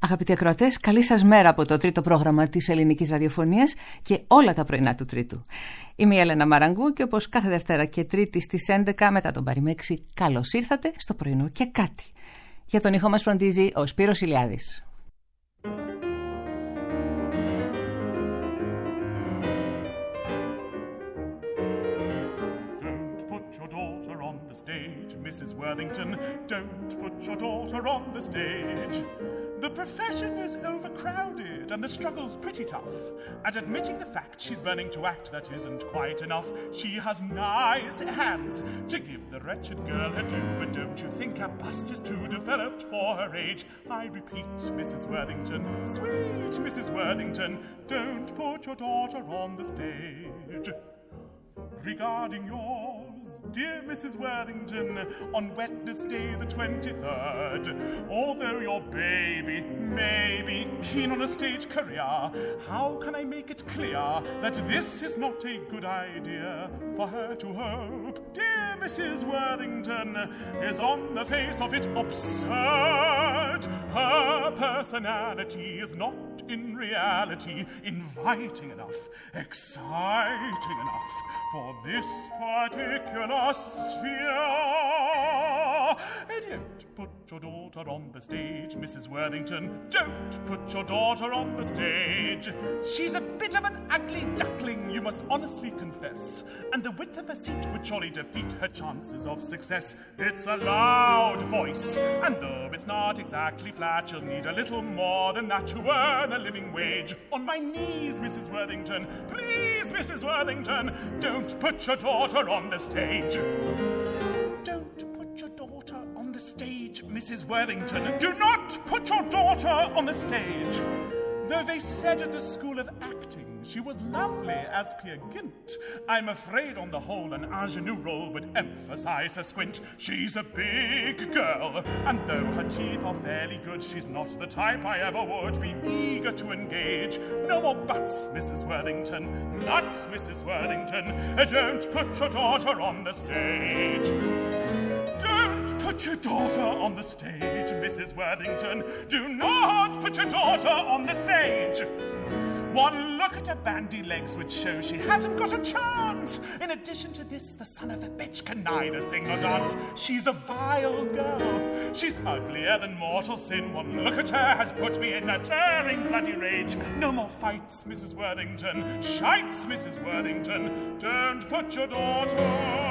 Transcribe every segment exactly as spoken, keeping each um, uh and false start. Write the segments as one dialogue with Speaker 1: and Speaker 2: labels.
Speaker 1: Αγαπητοί ακροατές, καλή σας μέρα από το τρίτο πρόγραμμα της Ελληνικής Ραδιοφωνίας και όλα τα πρωινά του Τρίτου. Είμαι η Έλενα Μαραγκού και όπως κάθε Δευτέρα και Τρίτη στις έντεκα μετά τον Παριμέξη, καλώς ήρθατε στο πρωινό και κάτι. Για τον ήχο μας φροντίζει ο Σπύρος Ηλιάδης.
Speaker 2: Stage, Missus Worthington, don't put your daughter on the stage. The profession is overcrowded and the struggle's pretty tough. And admitting the fact she's burning to act, that isn't quite enough. She has nice hands to give the wretched girl her due. But don't you think her bust is too developed for her age? I repeat, Missus Worthington, sweet Missus Worthington, don't put your daughter on the stage. Regarding yours, dear Missus Worthington, on Wednesday the twenty-third, although your baby may be keen on a stage career, how can I make it clear that this is not a good idea for her to hope? Dear Missus Worthington, is on the face of it absurd. Her personality is not in reality inviting enough, exciting enough for this particular sphere. Don't put your daughter on the stage, Missus Worthington. Don't put your daughter on the stage. She's a bit of an ugly duckling, you must honestly confess. And the width of her seat would surely defeat her chances of success. It's a loud voice, and though it's not exactly flat, you'll need a little more than that to earn a living wage. On my knees, Missus Worthington, please, Missus Worthington, don't put your daughter on the stage. Don't put your daughter on the stage, Missus Worthington. Do not put your daughter on the stage. Though they said at the School of Acting she was lovely as Peer Gynt, I'm afraid on the whole an ingenue role would emphasize her squint. She's a big girl, and though her teeth are fairly good, she's not the type I ever would be eager to engage. No more buts, Missus Worthington, nuts, Missus Worthington. Don't put your daughter on the stage. Don't put your daughter on the stage, Missus Worthington. Do not put your daughter on the stage. One look at her bandy legs would show she hasn't got a chance. In addition to this, the son of a bitch can neither sing nor dance. She's a vile girl. She's uglier than mortal sin. One look at her has put me in a tearing bloody rage. No more fights, Missus Worthington. Shites, Missus Worthington. Don't put your daughter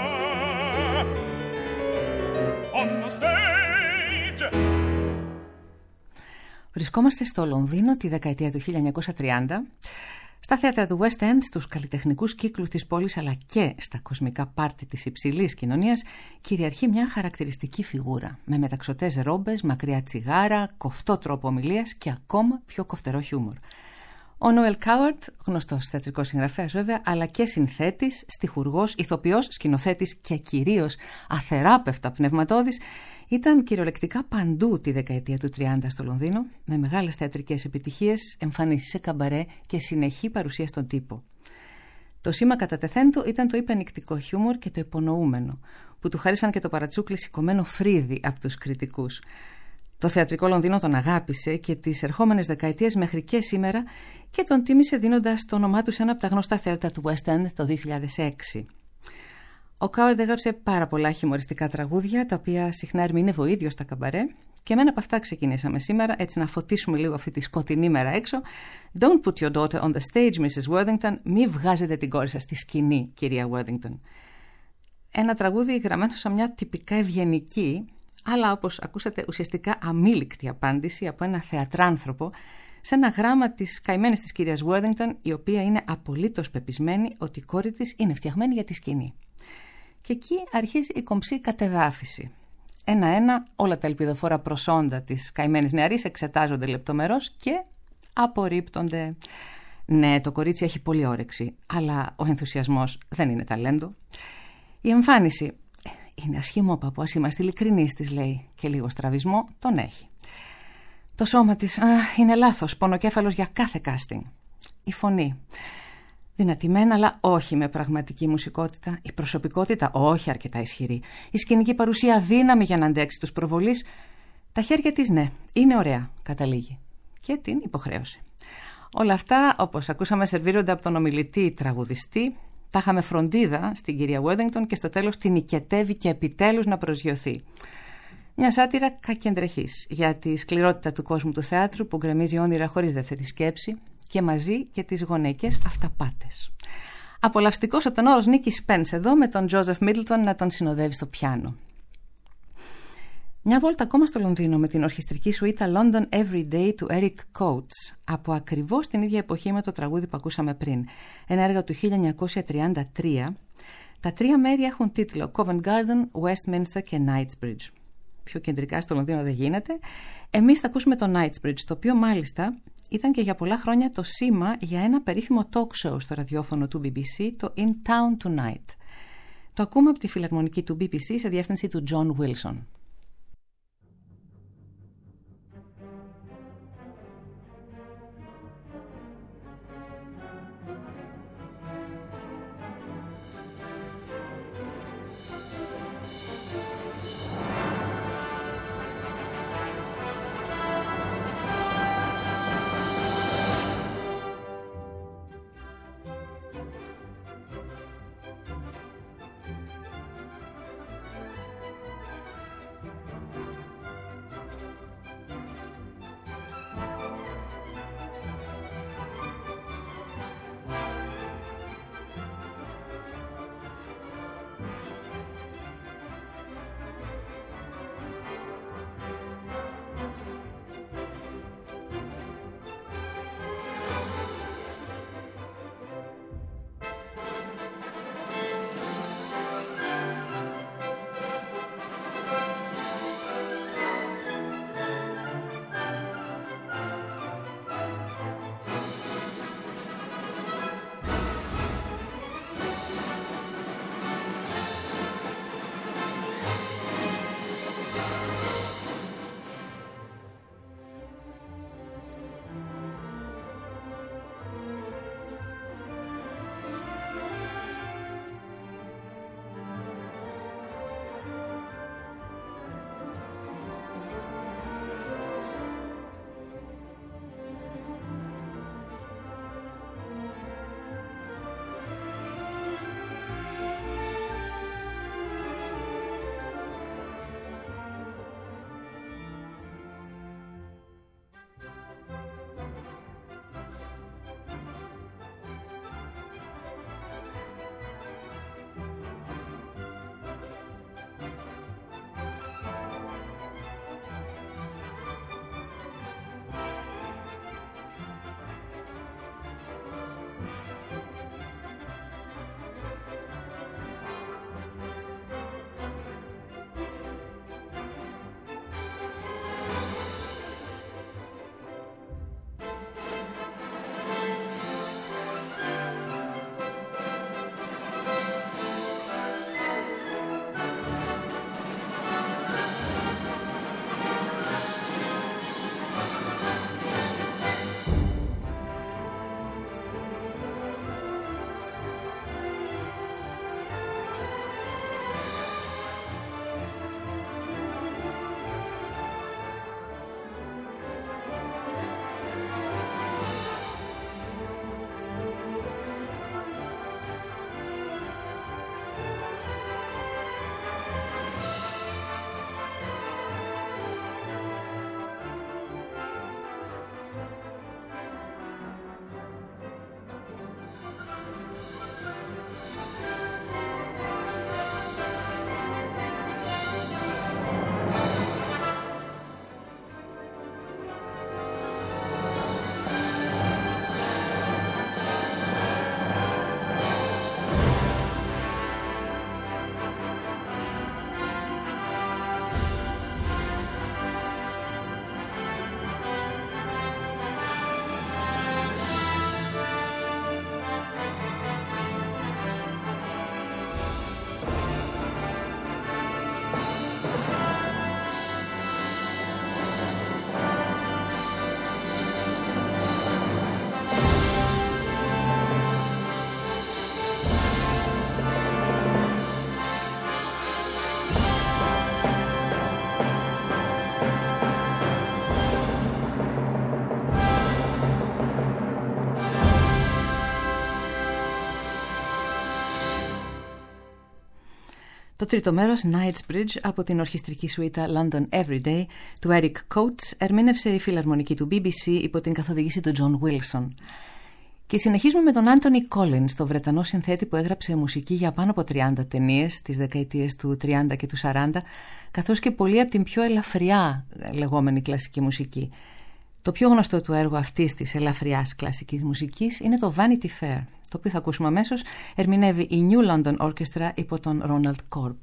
Speaker 2: on the stage.
Speaker 1: Βρισκόμαστε στο Λονδίνο τη δεκαετία του χίλια εννιακόσια τριάντα, στα θέατρα του West End, στους καλλιτεχνικούς κύκλους της πόλης αλλά και στα κοσμικά πάρτι της υψηλής κοινωνίας κυριαρχεί μια χαρακτηριστική φιγούρα με μεταξωτές ρόμπες, μακριά τσιγάρα, κοφτό τρόπο ομιλίας και ακόμα πιο κοφτερό χιούμορ. Ο Νόελ Κάουαρντ, γνωστός θεατρικός συγγραφέας βέβαια, αλλά και συνθέτης, στιχουργός, ηθοποιός, σκηνοθέτης και κυρίως αθεράπευτα πνευματώδης, ήταν κυριολεκτικά παντού τη δεκαετία του τριάντα στο Λονδίνο, με μεγάλες θεατρικές επιτυχίες, εμφανίσεις σε καμπαρέ και συνεχή παρουσία στον τύπο. Το σήμα κατά τεθέν του ήταν το υπενικτικό χιούμορ και το υπονοούμενο, που του χάρισαν και το παρατσούκλι σηκωμένο φρύδι από τους κριτικούς. Το θεατρικό Λονδίνο τον αγάπησε και τις ερχόμενες δεκαετίες μέχρι και σήμερα και τον τίμησε δίνοντας το όνομά του σε ένα από τα γνωστά θέατρα του West End το δύο χιλιάδες έξι. Ο Κάουαρντ έγραψε πάρα πολλά χιουμοριστικά τραγούδια, τα οποία συχνά ερμηνεύει ο ίδιος στα καμπαρέ, και με ένα από αυτά ξεκινήσαμε σήμερα, έτσι να φωτίσουμε λίγο αυτή τη σκοτεινή μέρα έξω. Don't put your daughter on the stage, Missus Worthington. Μη βγάζετε την κόρη σας στη σκηνή, κυρία Worthington. Ένα τραγούδι γραμμένο σαν μια τυπικά ευγενική, αλλά όπως ακούσατε ουσιαστικά αμήλικτη απάντηση από ένα θεατράνθρωπο σε ένα γράμμα της καημένης της κυρίας Worthington, η οποία είναι απολύτως πεπισμένη ότι η κόρη της είναι φτιαγμένη για τη σκηνή. Και εκεί αρχίζει η κομψή κατεδάφιση. Ένα-ένα όλα τα ελπιδοφόρα προσόντα της καημένης νεαρής εξετάζονται λεπτομερώς και απορρίπτονται. Ναι, το κορίτσι έχει πολύ όρεξη, αλλά ο ενθουσιασμός δεν είναι ταλέντο. Η εμφάνιση είναι ασχήμο παππού, ας είμαστε ειλικρινείς, της λέει, και λίγο στραβισμό τον έχει. Το σώμα της α, είναι λάθος, πονοκέφαλος για κάθε casting. Η φωνή, δυνατημένα αλλά όχι με πραγματική μουσικότητα. Η προσωπικότητα όχι αρκετά ισχυρή. Η σκηνική παρουσία δύναμη για να αντέξει τους προβολείς. Τα χέρια της, ναι, είναι ωραία, καταλήγει. και την υποχρέωσε. Όλα αυτά, όπως ακούσαμε, σερβίρονται από τον ομιλητή τραγουδιστή. Τα είχαμε φροντίδα στην κυρία Worthington και στο τέλος την νικετεύει και επιτέλους να προσγειωθεί. Μια σάτυρα κακεντρεχής για τη σκληρότητα του κόσμου του θεάτρου που γκρεμίζει όνειρα χωρίς δεύτερη σκέψη και μαζί και τις γονεϊκές αυταπάτες. Απολαυστικός ο τενόρος Νίκη Σπένς εδώ με τον Τζόζεφ Μίτλτον να τον συνοδεύει στο πιάνο. Μια βόλτα ακόμα στο Λονδίνο με την ορχιστρική σουίτα London Every Day του Eric Coates από ακριβώς την ίδια εποχή με το τραγούδι που ακούσαμε πριν. Ένα έργο του χίλια εννιακόσια τριάντα τρία. Τα τρία μέρη έχουν τίτλο Covent Garden, Westminster και Knightsbridge. Πιο κεντρικά στο Λονδίνο δεν γίνεται. Εμείς θα ακούσουμε το Knightsbridge, το οποίο μάλιστα ήταν και για πολλά χρόνια το σήμα για ένα περίφημο talk show στο ραδιόφωνο του μπι μπι σι, το In Town Tonight. Το ακούμε από τη φιλαρμονική του μπι μπι σι σε διεύθυνση του John Wilson. Το τρίτο μέρος, Knightsbridge, από την ορχιστρική σουίτα London Everyday του Eric Coates, ερμήνευσε η φιλαρμονική του μπι μπι σι υπό την καθοδήγηση του John Wilson. Και συνεχίζουμε με τον Anthony Collins, το Βρετανό συνθέτη που έγραψε μουσική για πάνω από τριάντα ταινίες στις δεκαετίες του τριάντα και του σαράντα, καθώς και πολύ από την πιο ελαφριά λεγόμενη κλασική μουσική. Το πιο γνωστό του έργο αυτής της ελαφριάς κλασικής μουσικής είναι το Vanity Fair, το οποίο θα ακούσουμε αμέσως. Ερμηνεύει η New London Orchestra υπό τον Ronald Korb.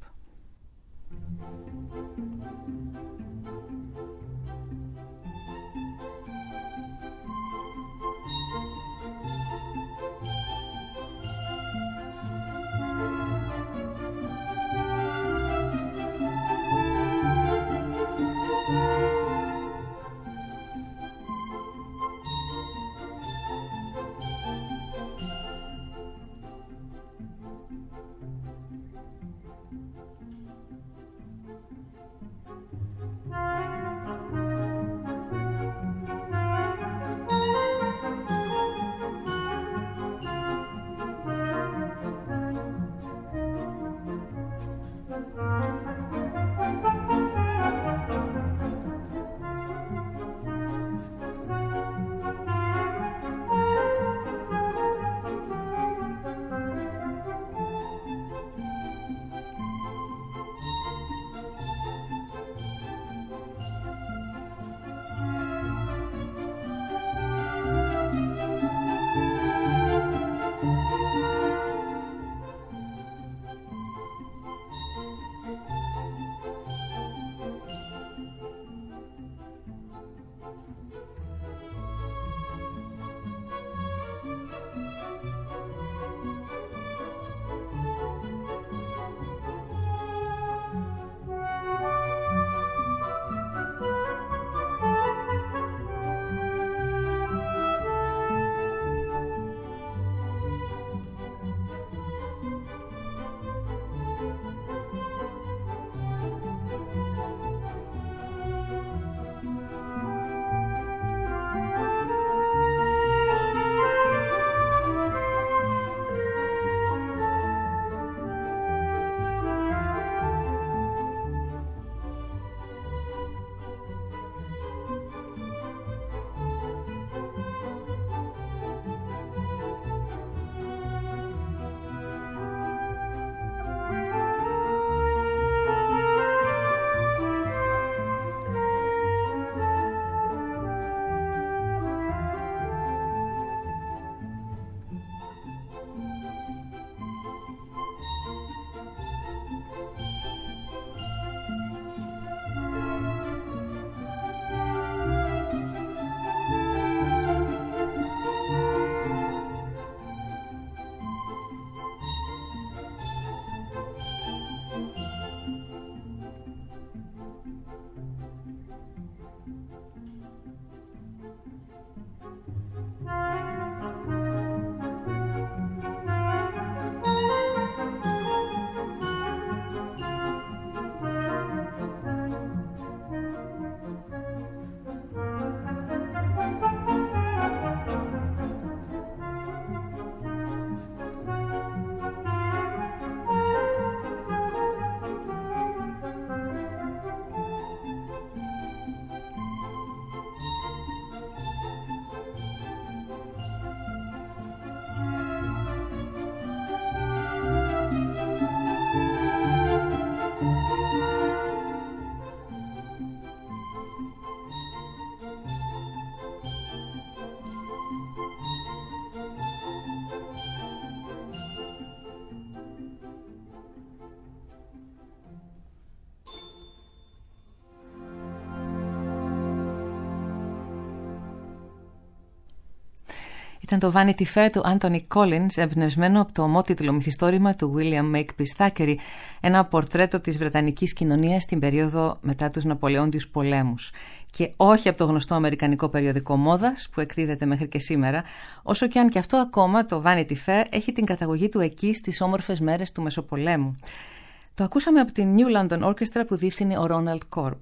Speaker 1: Ήταν το Vanity Fair του Anthony Collins, εμπνευσμένο από το ομότιτλο μυθιστόρημα του William Makepeace Thackeray, ένα πορτρέτο της βρετανικής κοινωνίας στην περίοδο μετά τους Ναπολεόντιους πολέμους. Και όχι από το γνωστό αμερικανικό περιοδικό μόδας που εκδίδεται μέχρι και σήμερα, όσο και αν και αυτό ακόμα το Vanity Fair έχει την καταγωγή του εκεί στις όμορφες μέρες του Μεσοπολέμου. Το ακούσαμε από την New London Orchestra που διεύθυνε ο Ronald Korb.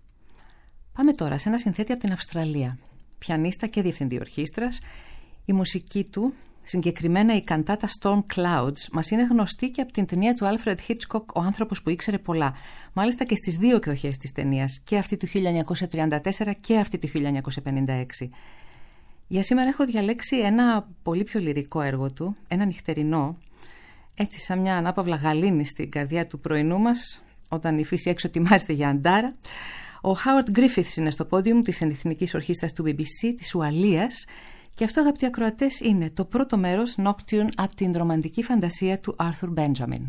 Speaker 1: Πάμε τώρα σε ένα συνθέτη από την Αυστραλία, πιανίστα και διευθυντή ορχήστρας. Η μουσική του Συγκεκριμένα η καντάτα Storm Clouds μας είναι γνωστή και από την ταινία του Alfred Hitchcock «Ο άνθρωπος που ήξερε πολλά». Μάλιστα και στις δύο εκδοχές της ταινίας, και αυτή του χίλια εννιακόσια τριάντα τέσσερα και αυτή του χίλια εννιακόσια πενήντα έξι. Για σήμερα έχω διαλέξει ένα πολύ πιο λυρικό έργο του, ένα νυχτερινό, έτσι σαν μια ανάπαυλα γαλήνη στην καρδιά του πρωινού μας, όταν η φύση έξω ετοιμάζεται για αντάρα. Ο Howard Griffiths είναι στο πόντιουμ της Εθνικής Ορχήστρας του μπι μπι σι της Ουαλίας και αυτό, αγαπητοί ακροατές, είναι το πρώτο μέρος Nocturne από την ρομαντική φαντασία του Arthur Benjamin.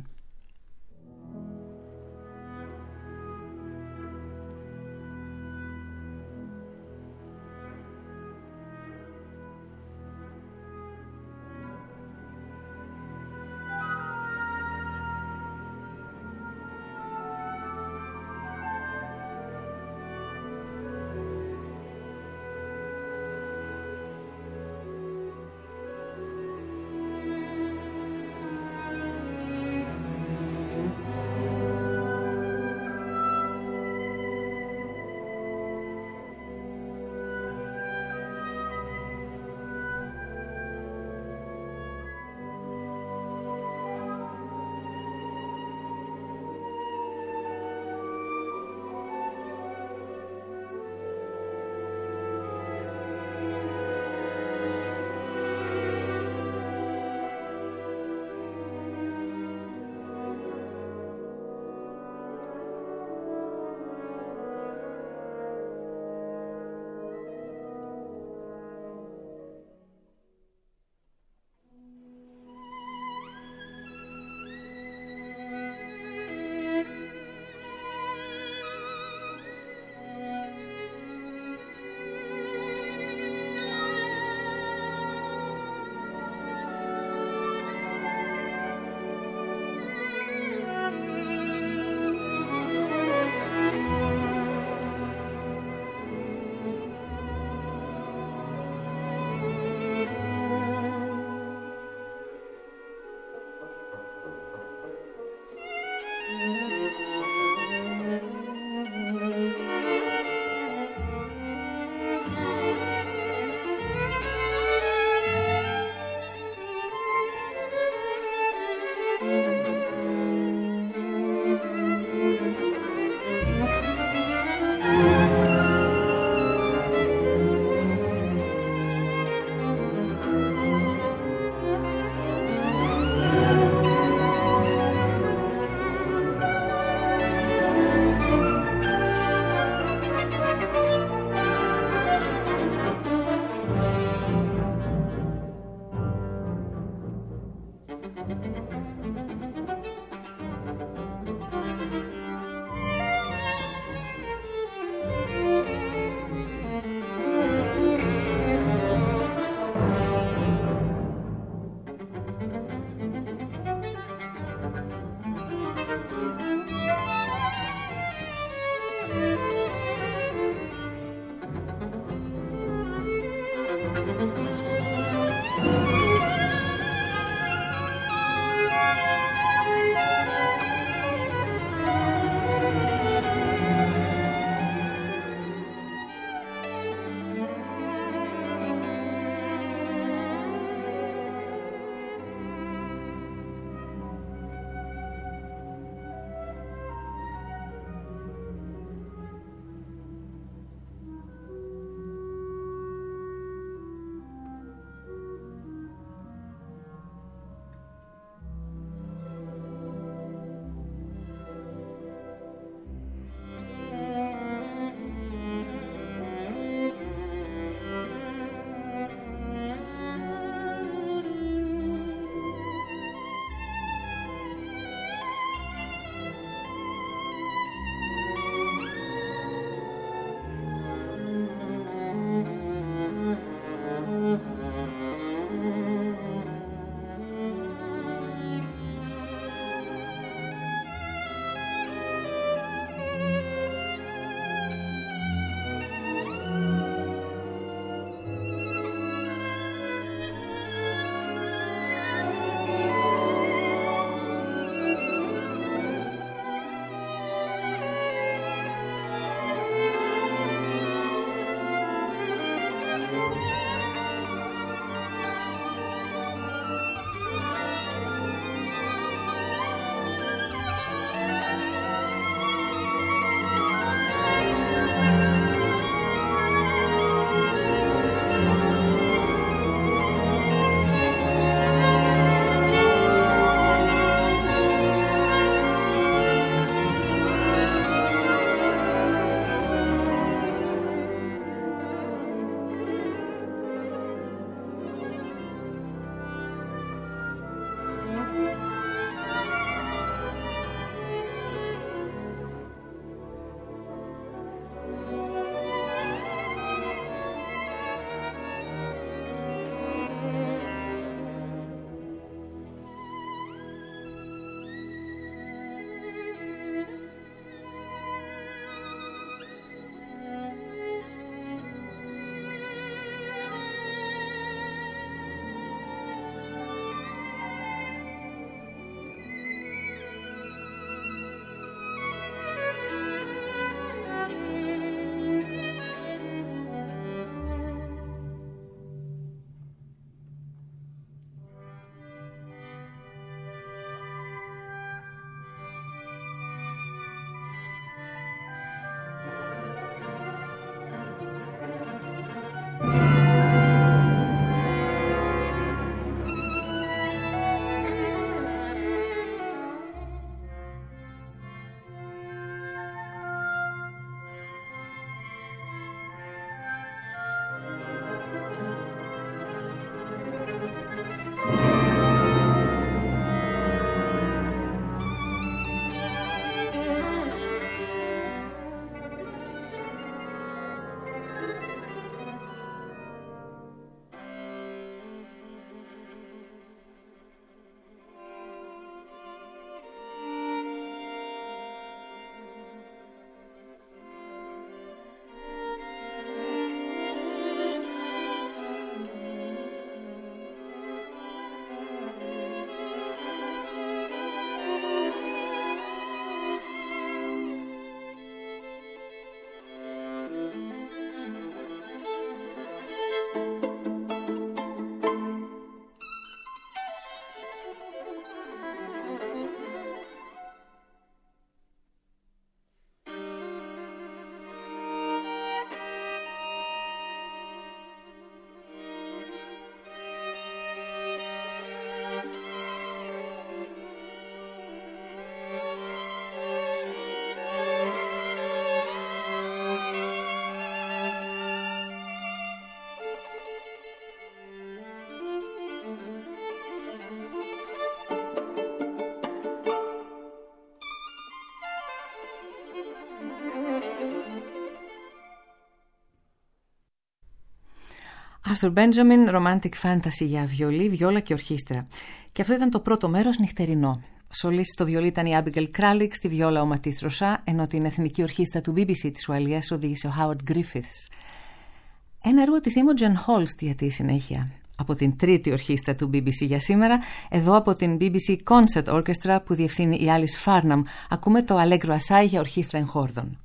Speaker 1: Arthur Benjamin, Romantic Fantasy για βιολί, βιόλα και ορχήστρα. Και αυτό ήταν το πρώτο μέρος, νυχτερινό. Σολίστη στο βιολί ήταν η Abigail Kralik, στη βιόλα ο Ματίθ Ροσά, ενώ την Εθνική Ορχήστρα του μπι μπι σι της Ουαλίας οδήγησε ο Howard Griffiths. Ένα έργο της Imogen Holst για τη συνέχεια. Από την τρίτη ορχήστρα του μπι μπι σι για σήμερα, εδώ από την μπι μπι σι Concert Orchestra που διευθύνει η Alice Farnham, ακούμε το Allegro Assai για ορχήστρα εγχόρδων.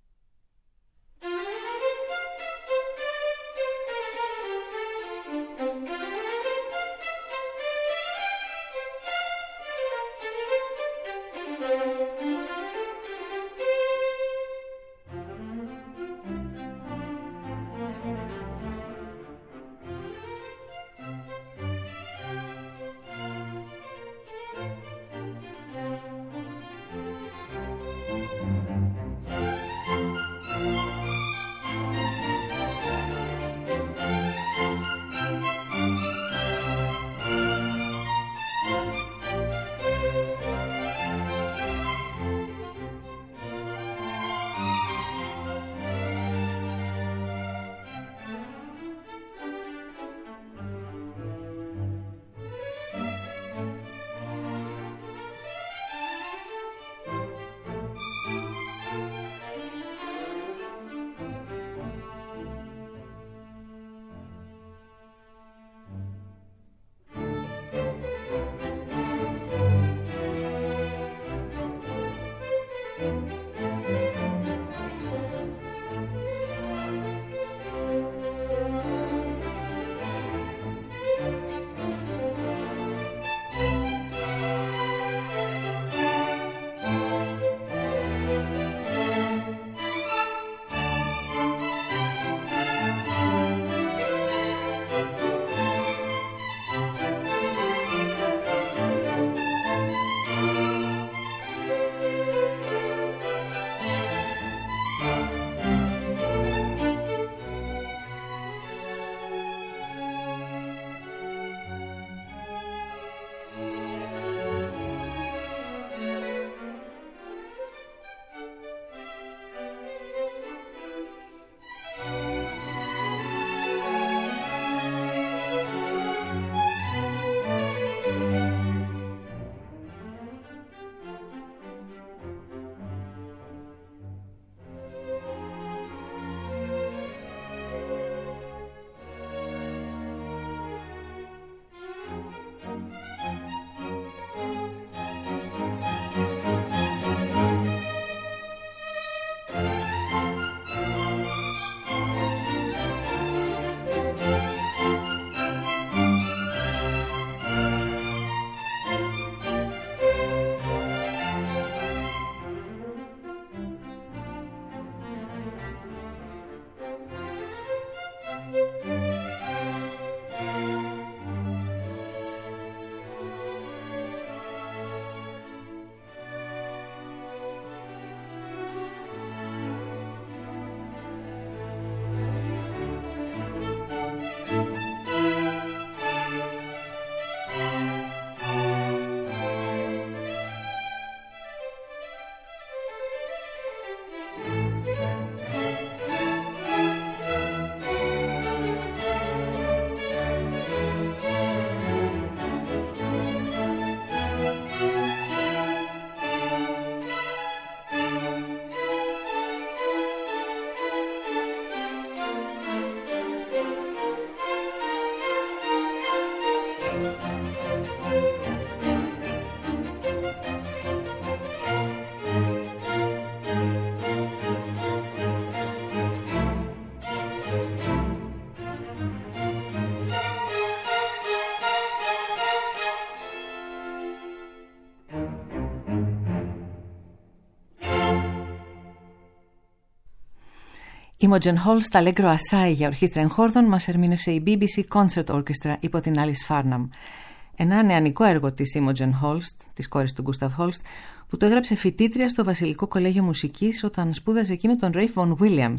Speaker 1: Imogen Holst, Allegro Assai για ορχήστρα εγχόρδων μας ερμήνευσε η μπι μπι σι Concert Orchestra υπό την Alice Farnham. Ένα νεανικό έργο της Imogen Holst, της κόρης του Gustav Holst, που το έγραψε φοιτήτρια στο Βασιλικό Κολέγιο Μουσικής όταν σπούδαζε εκεί με τον Ralph Vaughan Williams.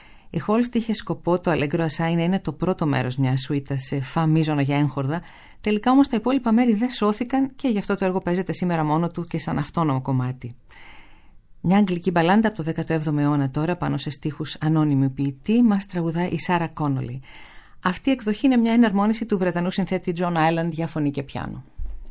Speaker 1: Η Holst είχε σκοπό το Allegro Assai να είναι το πρώτο μέρος μιας σουίτας σε φα μείζωνα για έγχορδα. Τελικά όμως τα υπόλοιπα μέρη δεν σώθηκαν και γι' αυτό το έργο παίζεται σήμερα μόνο του και σαν αυτόνομο κομμάτι. Μια αγγλική μπαλάντα από το δέκατο έβδομο αιώνα τώρα, πάνω σε στίχους ανώνυμου ποιητή, μας τραγουδάει η Σάρα Κόνολι. Αυτή η εκδοχή είναι μια εναρμόνιση του Βρετανού συνθέτη John Island για φωνή και πιάνο.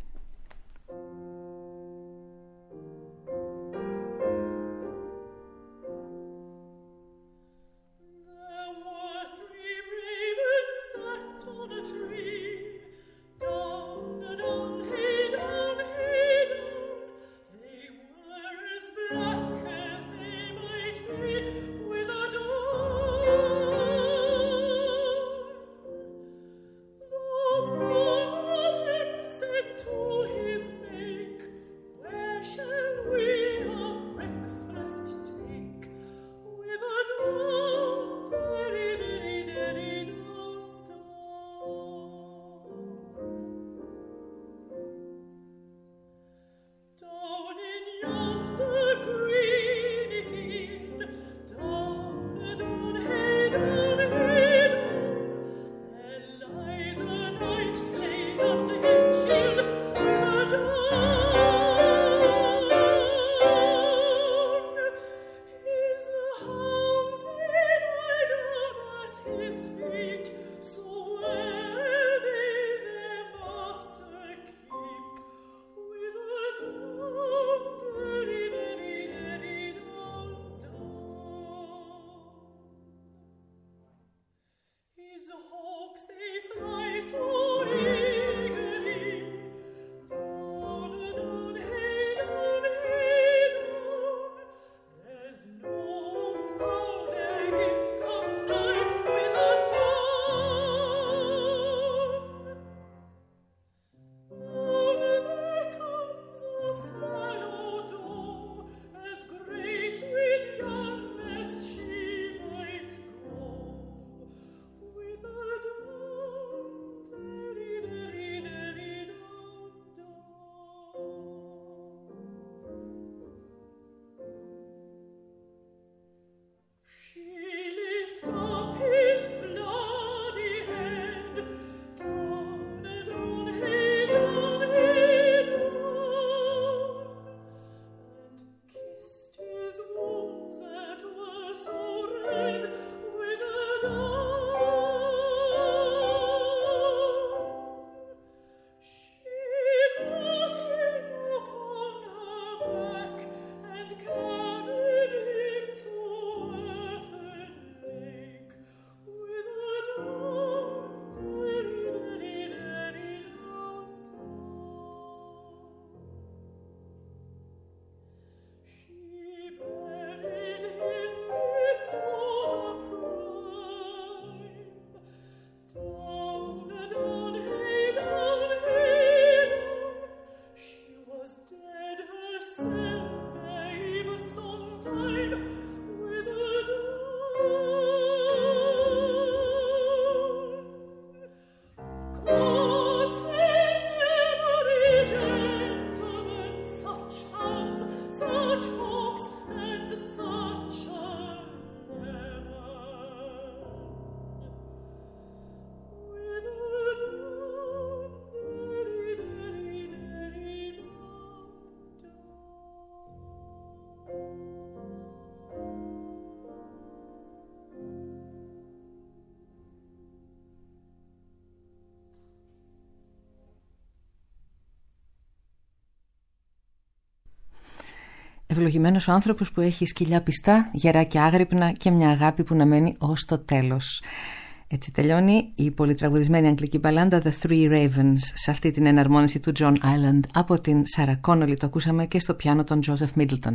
Speaker 1: Ευλογημένος ο άνθρωπος που έχει σκυλιά πιστά, γερά και άγρυπνα και μια αγάπη που να μένει ως το τέλος. Έτσι τελειώνει η πολυτραγουδισμένη αγγλική μπαλάντα The Three Ravens σε αυτή την εναρμόνιση του John Island από την Sarah Connolly, το ακούσαμε, και στο πιάνο τον Joseph Middleton.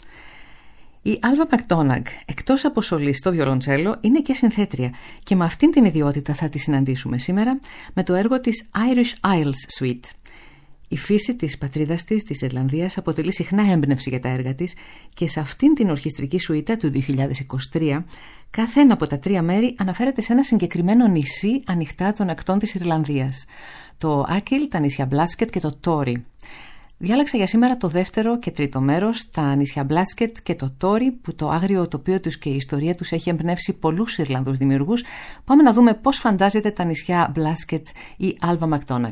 Speaker 1: Η Alva McDonagh, εκτός από σολίστ στο βιολοντσέλο, είναι και συνθέτρια και με αυτήν την ιδιότητα θα τη συναντήσουμε σήμερα με το έργο της Irish Isles Suite. Η φύση της πατρίδας της, της Ιρλανδίας, αποτελεί συχνά έμπνευση για τα έργα της και σε αυτήν την ορχιστρική σουίτα του δύο χιλιάδες είκοσι τρία κάθε ένα από τα τρία μέρη αναφέρεται σε ένα συγκεκριμένο νησί ανοιχτά των ακτών της Ιρλανδίας. Το Achill, τα νησιά Μπλάσκετ και το Τόρι. Διάλεξα για σήμερα το δεύτερο και τρίτο μέρος, τα νησιά Μπλάσκετ και το Τόρι, που το άγριο τοπίο τους και η ιστορία τους έχει εμπνεύσει πολλούς Ιρλανδούς δημιουργούς. Πάμε να δούμε πώς φαντάζεται τα νησιά Μπλάσκετ η Alva McDonagh.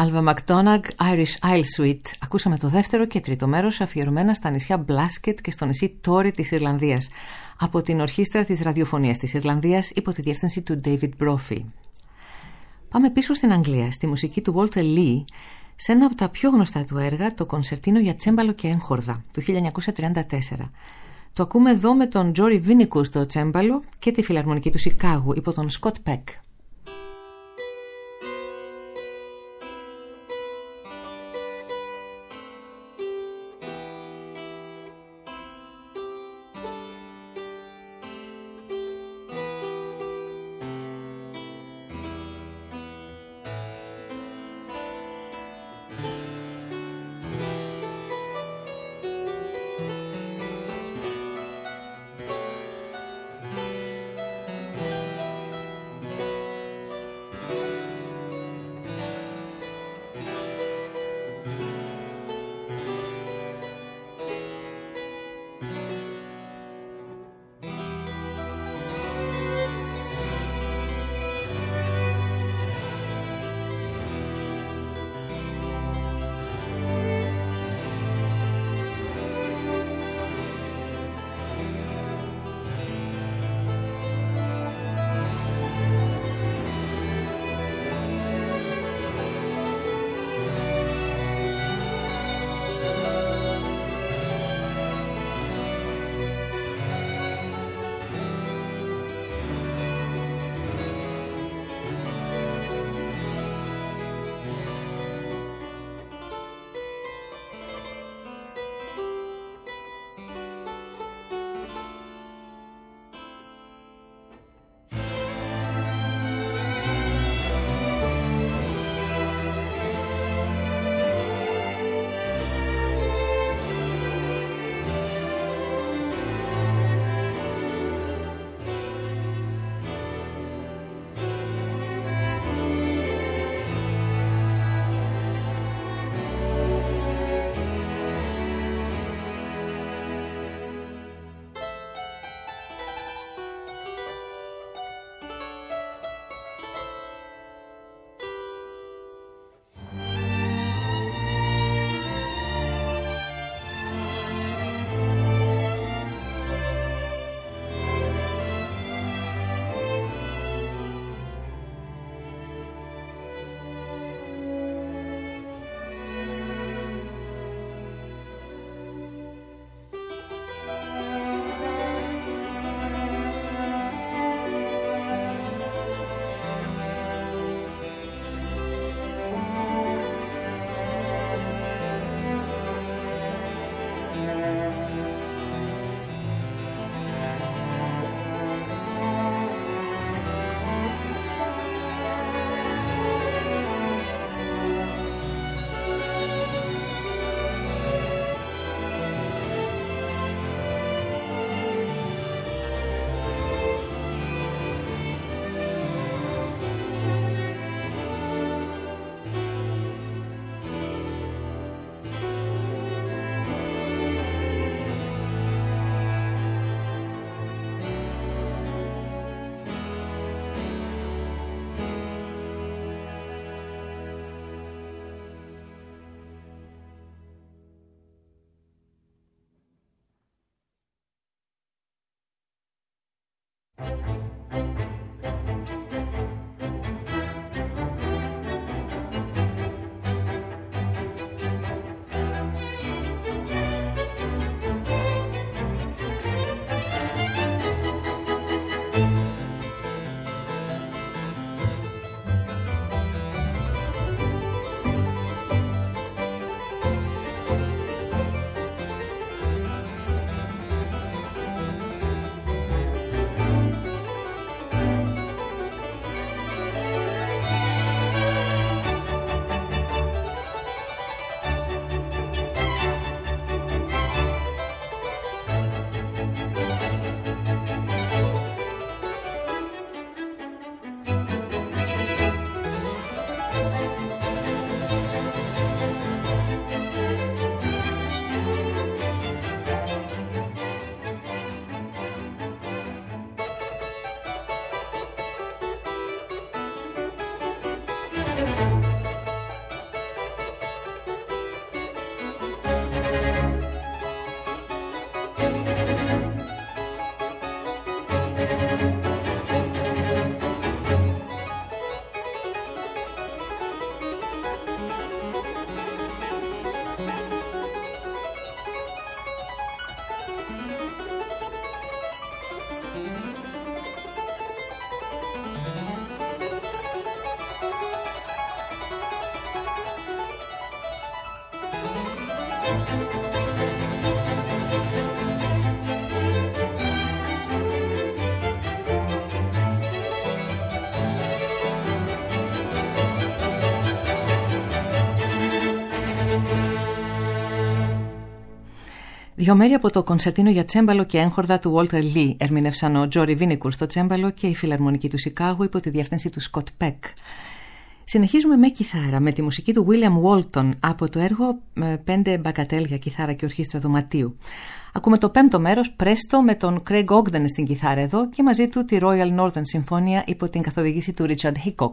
Speaker 1: Alva McDonagh, Irish Isle Suite. Ακούσαμε το δεύτερο και τρίτο μέρος αφιερωμένα στα νησιά Μπλάσκετ και στο νησί Τόρι της Ιρλανδίας από την Ορχήστρα της Ραδιοφωνίας της Ιρλανδίας υπό τη διεύθυνση του David Brophy. Πάμε πίσω στην Αγγλία, στη μουσική του Walter Lee, σε ένα από τα πιο γνωστά του έργα, το Κονσερτίνο για τσέμπαλο και έγχορδα του χίλια εννιακόσια τριάντα τέσσερα. Το ακούμε εδώ με τον Jory Vinicus στο τσέμπαλο και τη φιλαρμονική του Σικάγου υπό τον Scott Peck. Δύο μέρη από το κονσερτίνο για τσέμπαλο και έγχορδα του Walter Lee ερμήνευσαν ο Τζόρι Βίνικουρ στο τσέμπαλο και η Φιλαρμονική του Σικάγου υπό τη διεύθυνση του Σκοτ Πεκ. Συνεχίζουμε με κιθάρα, με τη μουσική του William Walton από το έργο «Πέντε μπακατέλ για κιθάρα και ορχήστρα δωματίου». Ακούμε το πέμπτο μέρος, Πρέστο, με τον Craig Ogden στην κιθάρα εδώ και μαζί του τη Royal Northern Συμφώνια υπό την καθοδήγηση του Richard Hickox.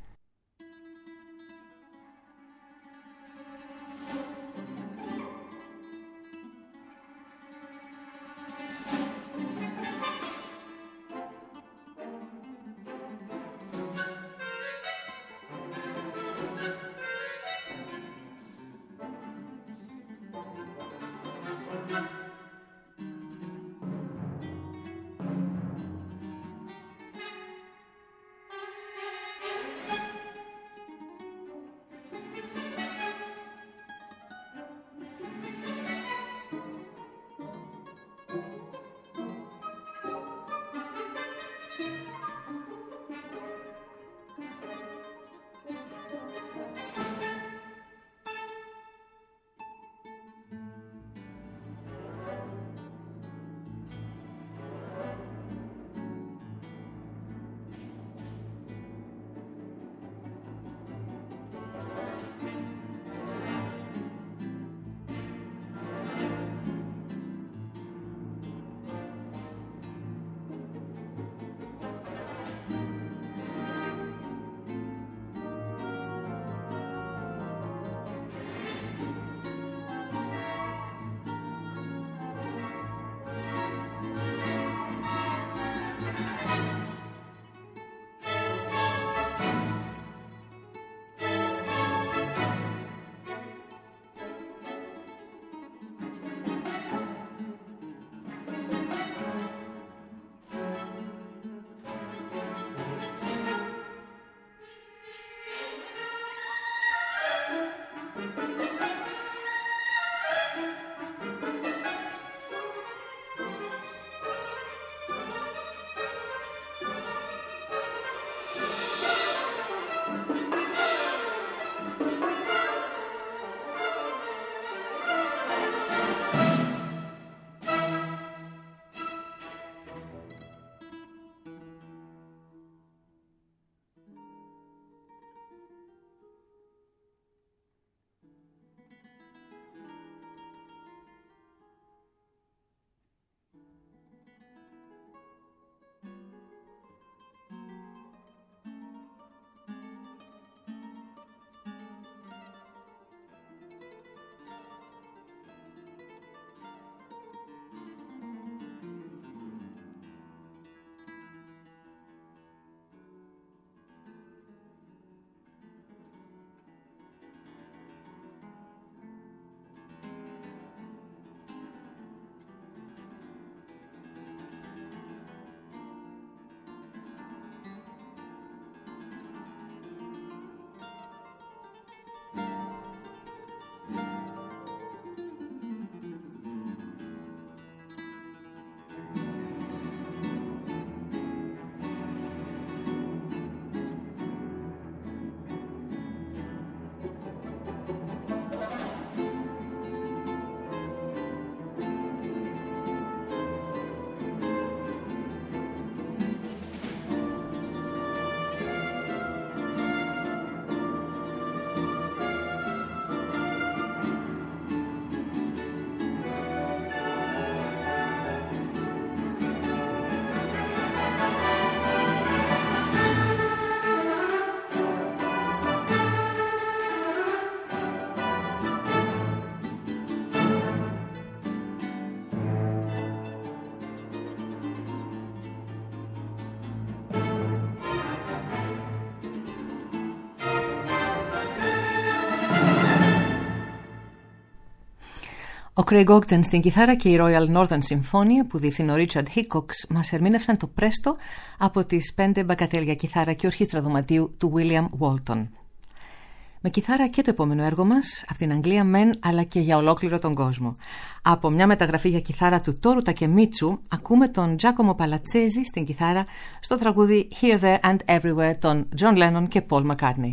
Speaker 1: Ο Craig Ogden στην κιθάρα και η Royal Northern Συμφώνια που διευθύνει ο Richard Hickox μας ερμήνευσαν το Πρέστο από τις πέντε μπακατέλ για κιθάρα και ορχήστρα δωματίου του William Walton. με κιθάρα και το επόμενο έργο μας, από την Αγγλία μεν, αλλά και για ολόκληρο τον κόσμο. Από μια μεταγραφή για κιθάρα του Τόρου Τακεμίτσου, ακούμε τον Giacomo Palazzesi στην κιθάρα στο τραγούδι Here, There and Everywhere των John Lennon και Paul McCartney.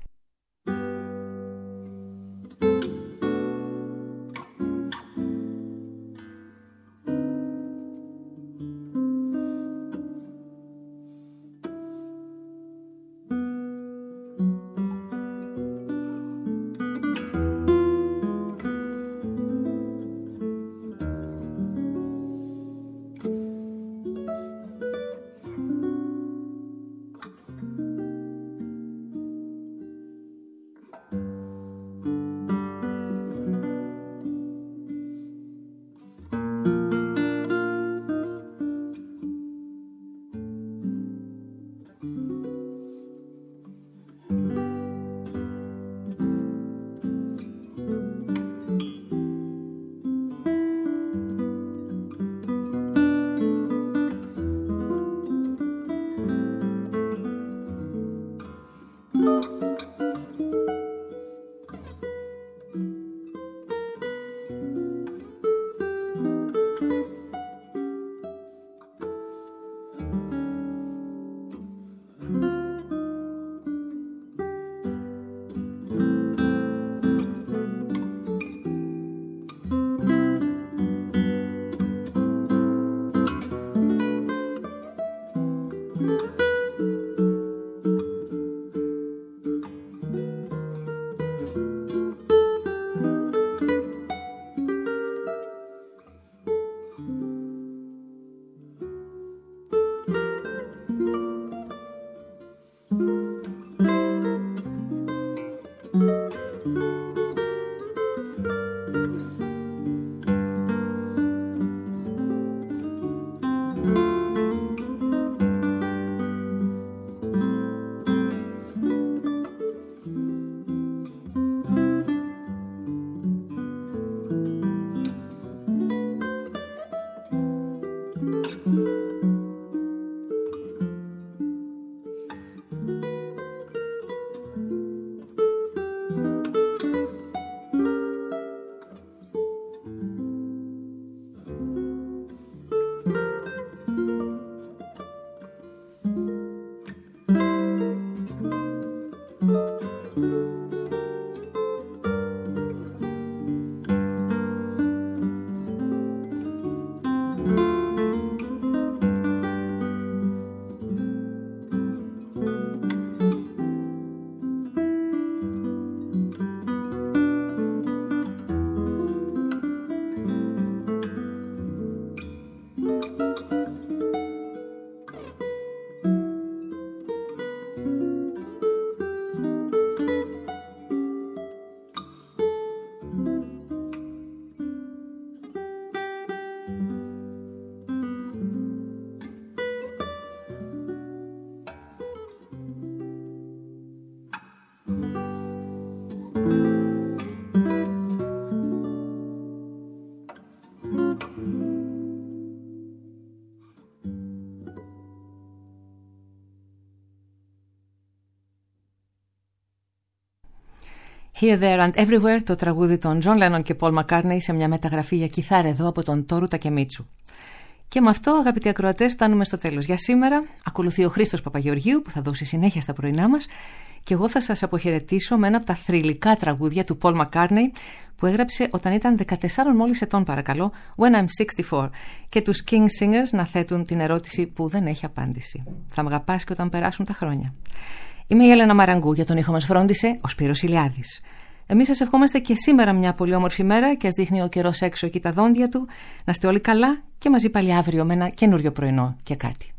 Speaker 1: Here, There and Everywhere, το τραγούδι των John Lennon και Paul McCartney σε μια μεταγραφή για κιθάρα εδώ από τον Τόρου Τακεμίτσου. Και με αυτό, αγαπητοί ακροατές, φτάνουμε στο τέλος για σήμερα. Ακολουθεί ο Χρήστος Παπαγεωργίου που θα δώσει συνέχεια στα πρωινά μας και εγώ θα σας αποχαιρετήσω με ένα από τα θρυλικά τραγούδια του Paul McCartney που έγραψε όταν ήταν δεκατέσσερα μόλις ετών, παρακαλώ, When I'm sixty-four, και τους King Singers να θέτουν την ερώτηση που δεν έχει απάντηση. Θα μ' αγαπάς και όταν περάσουν τα χρόνια. Είμαι η Έλενα Μαραγκού, για τον ήχο μας φρόντισε ο Σπύρος Ηλιάδης. Εμείς σας ευχόμαστε και σήμερα μια πολύ όμορφη μέρα και ας δείχνει ο καιρός έξω εκεί τα δόντια του. Να είστε όλοι καλά και μαζί πάλι αύριο με ένα καινούριο πρωινό και κάτι.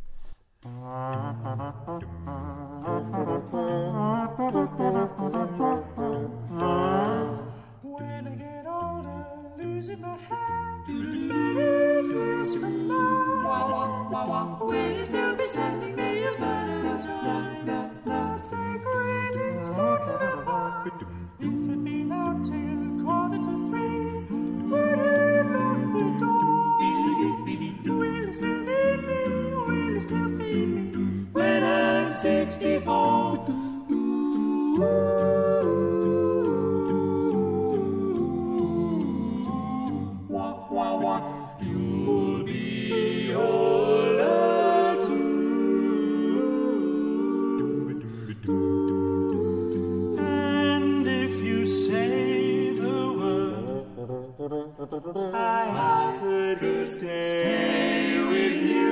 Speaker 3: sixty-four. I could stay with you.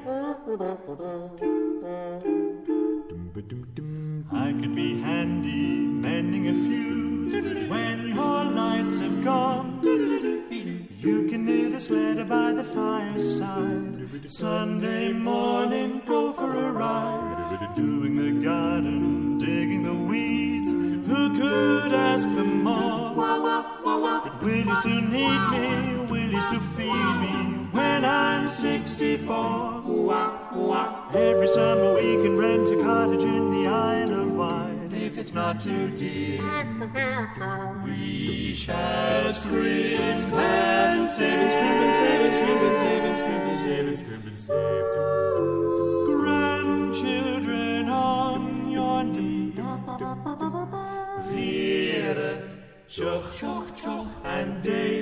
Speaker 3: I could be handy mending a fuse when your lights have gone. You can knit a sweater by the fireside. Sunday morning, go for a ride. Doing the garden, digging the weeds. Who could ask for more? But will you still need me? Will you still feed me when I'm sixty-four? Every summer we can rent a cottage in the Isle of Wight. If it's not too dear, we shall scrimp and save, scrimp and save, and scrimp and save, and scrimp and save, and scrimp and save. Grandchildren on your knee, Vera, Choch, Choch, Choch, and Dave.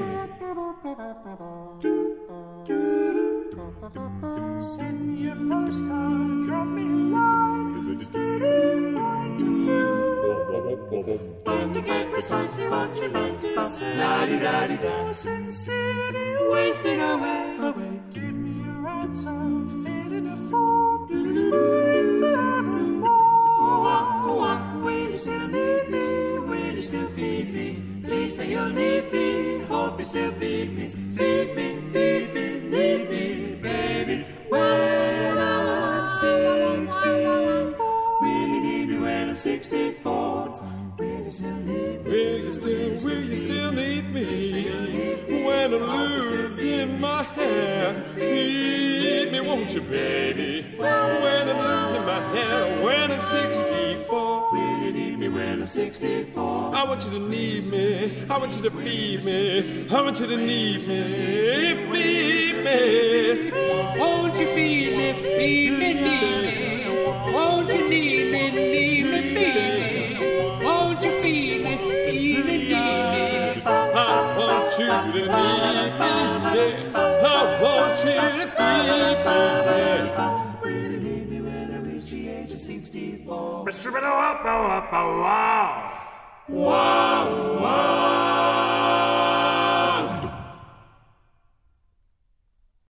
Speaker 3: Send me a postcard, drop me a line, state in point of view. Indicate precisely what you meant to say. La-di-da-di-da. Sin City, wasting away. away. Give me your answer, fill in a form. Forevermore. Will you still need me? Will you still feed me? Please say you'll need me. Hope you still feed me. Feed me, feed me, need me, baby. When I'm sixty-four, will you need me when I'm sixty-four? Will you still need me? Will you still, will you still need me when I'm losing my hair? Feed me, won't you, baby? When I'm losing my hair, when I'm sixty-four. Will you need me when I'm sixty-four? I want you to need me. I want you to feed me. I want you to need me. Feed me.
Speaker 4: Won't you feed me, feed me, need me? Won't you need me, need me, feed me? Won't you feed me, feed me, need me?
Speaker 3: I want you to need me, yes. I want you to feed me, yes. Will you need me when I reach the age of sixty-four? Wow, wow, wow.